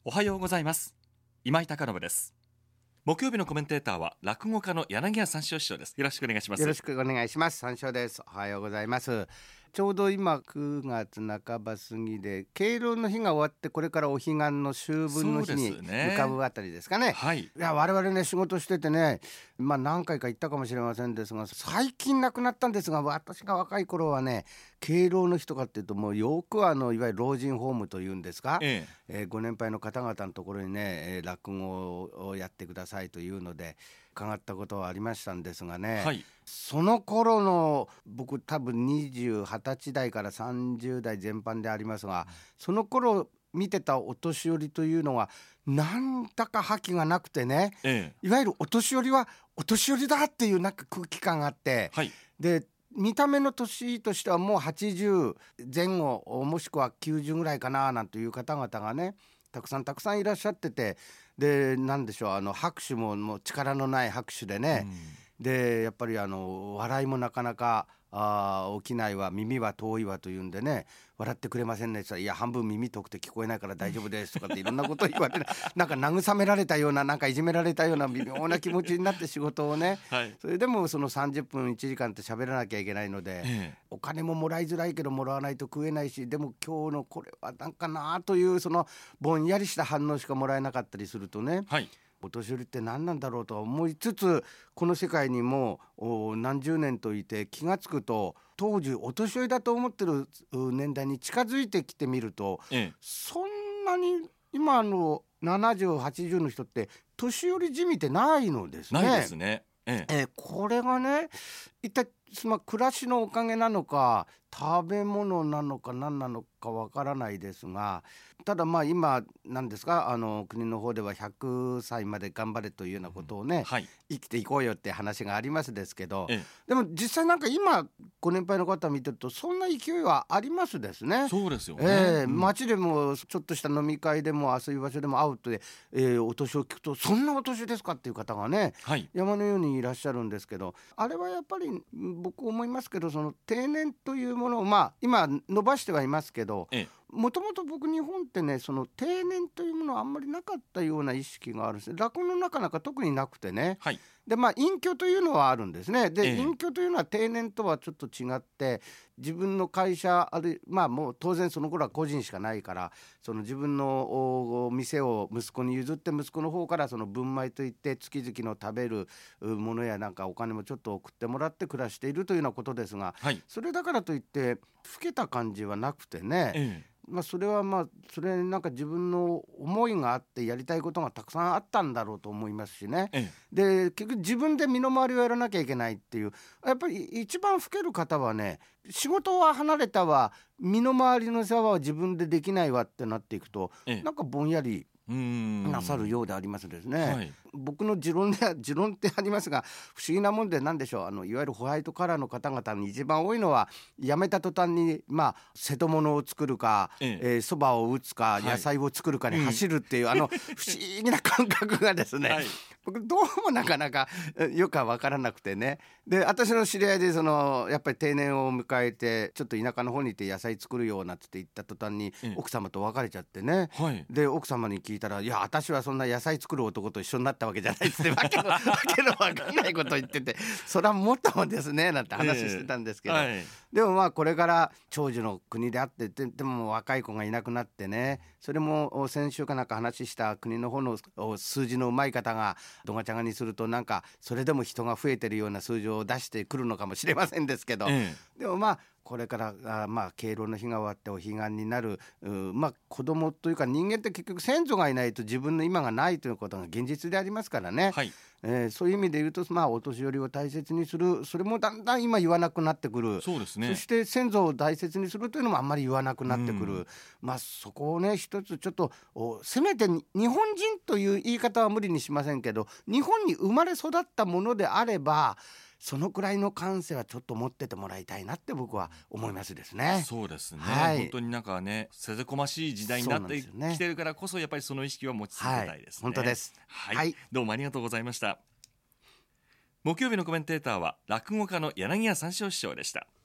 おはようございます。今井貴信です。木曜日のコメンテーターは落語家の柳家三四郎師匠です。よろしくお願いします。 よろしくお願いします。三四郎です。おはようございます。ちょうど今9月半ば過ぎで敬老の日が終わってこれからお彼岸の秋分の日に向かうあたりですかね。 はい、 いや我々ね仕事しててね、何回か行ったかもしれませんですが、最近亡くなったんですが、私が若い頃はね敬老の日とかっていうともうよくいわゆる老人ホームというんですか、ご年配の方々のところにね、落語をやってくださいというので伺ったことはありましたんですがね、 はい、 その頃の僕多分20歳代から30代全般でありますが、その頃見てたお年寄りというのはなんだか覇気がなくてね、いわゆるお年寄りはお年寄りだっていうなんか空気感があって、 はい、 で見た目の年としてはもう80前後もしくは90ぐらいかななんていう方々がねたくさんいらっしゃってて、で何でしょう、拍手もう力のない拍手でね、でやっぱり笑いもなかなか起きないわ、耳は遠いわというんでね、笑ってくれませんねって言ったら、いや半分耳遠くて聞こえないから大丈夫ですとかっていろんなことを言われてなんか慰められたような、なんかいじめられたような微妙な気持ちになって仕事をね、それでもその30分1時間って喋らなきゃいけないので、お金ももらいづらいけどもらわないと食えないし、でも今日のこれはなんかなというそのぼんやりした反応しかもらえなかったりするとね、お年寄りって何なんだろうと思いつつ、この世界にも何十年といて気がつくと、当時お年寄りだと思ってる年代に近づいてきてみると、そんなに今70、80の人って年寄りじみてないのですね。 ないですね。 これがね一体暮らしのおかげなのか食べ物なのか何なのかわからないですが、ただ今何ですか、国の方では100歳まで頑張れというようなことをね、生きていこうよって話がありますですけど、でも実際なんか今ご年配の方見てるとそんな勢いはありますですね。 そうですよね。 街でもちょっとした飲み会でも遊び場所でも会うとで、お年を聞くとそんなお年ですかっていう方がね、山のようにいらっしゃるんですけど、あれはやっぱり僕思いますけど、その定年というものを今伸ばしてはいますけど、もともと僕日本ってねその定年というものはあんまりなかったような意識があるんです。落語の中なんか特になくてね、で隠居というのはあるんですね。で、隠居というのは定年とはちょっと違って、自分の会社もう当然その頃は個人しかないから、その自分の店を息子に譲って、息子の方からその分米といって月々の食べるものやなんかお金もちょっと送ってもらって暮らしているというようなことですが、それだからといって老けた感じはなくてね、それはそれなんか自分の思いがあってやりたいことがたくさんあったんだろうと思いますしね、で結局自分で身の回りをやらなきゃいけないっていう、やっぱり一番老ける方はね、仕事は離れたわ、身の回りの世話は自分でできないわってなっていくと、なんかぼんやりなさるようでありますですね。僕の持論ってありますが、不思議なもんで何でしょう、いわゆるホワイトカラーの方々に一番多いのは、辞めた途端に瀬戸物を作るかそば、を打つか野菜を作るかに走るっていう、不思議な感覚がですね、僕どうもなかなかよくは分からなくてね。で私の知り合いでやっぱり定年を迎えてちょっと田舎の方にいて野菜作るようなって言った途端に奥様と別れちゃってね、で奥様に聞いたら、いや私はそんな野菜作る男と一緒になったわけじゃないっつってわけの分かんないこと言ってて、それはもっともですねなんて話してたんですけど、でもこれから長寿の国であって、でも若い子がいなくなってね、それも先週かなんか話した国の方の数字のうまい方がどがちゃがにすると、なんかそれでも人が増えてるような数字を出してくるのかもしれませんですけど、でもこれから敬老の日が終わってお彼岸になる子供というか人間って結局先祖がいないと自分の今がないということが現実でありますからね、そういう意味で言うとお年寄りを大切にする、それもだんだん今言わなくなってくる。そして先祖を大切にするというのもあんまり言わなくなってくる。そこをね一つちょっとせめて日本人という言い方は無理にしませんけど、日本に生まれ育ったものであればそのくらいの感性はちょっと持っててもらいたいなって僕は思いますですね。 そうですね、本当になんかねせぜこましい時代になってきてるからこそ、やっぱりその意識は持ち続けたいですね。 本当です。 どうもありがとうございました。木曜日のコメンテーターは落語家の柳家三四郎師匠でした。